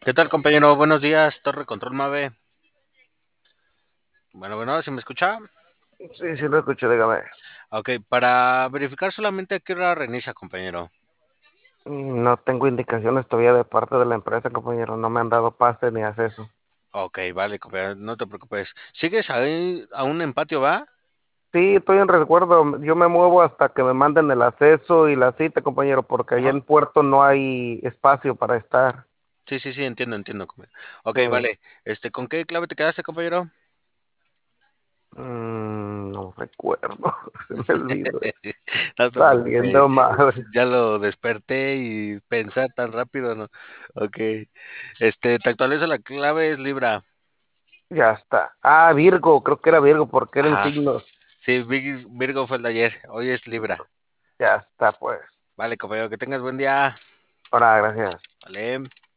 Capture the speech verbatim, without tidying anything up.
¿Qué tal, compañero? Buenos días, Torre Control Mave. Bueno, bueno, ¿se me escucha? Sí, sí lo escucho, dígame. Ok, para verificar solamente a qué hora reinicia, compañero. Mm, No tengo indicaciones todavía de parte de la empresa, compañero. No me han dado pase ni acceso. Ok, vale, compañero, no te preocupes. ¿Sigues ahí aún en patio, va? Sí, estoy en resguardo. Yo me muevo hasta que me manden el acceso y la cita, compañero, porque allá Ajá. en Puerto no hay espacio para estar. Sí, sí, sí, entiendo, entiendo, compañero. Ok, Sí. vale. Este, ¿con qué clave te quedaste, compañero? Mm, no recuerdo. Se me olvidó. No te preocupes. Saliendo madre. Ya lo desperté y pensar tan rápido, ¿no? Ok. Este, te actualizo la clave, es Libra. Ya está. Ah, Virgo. Creo que era Virgo porque eran Ajá. signos. Sí, Vir- Virgo fue el de ayer, hoy es Libra. Ya está, pues. Vale, compañero, que tengas buen día. Ahora, gracias. Vale.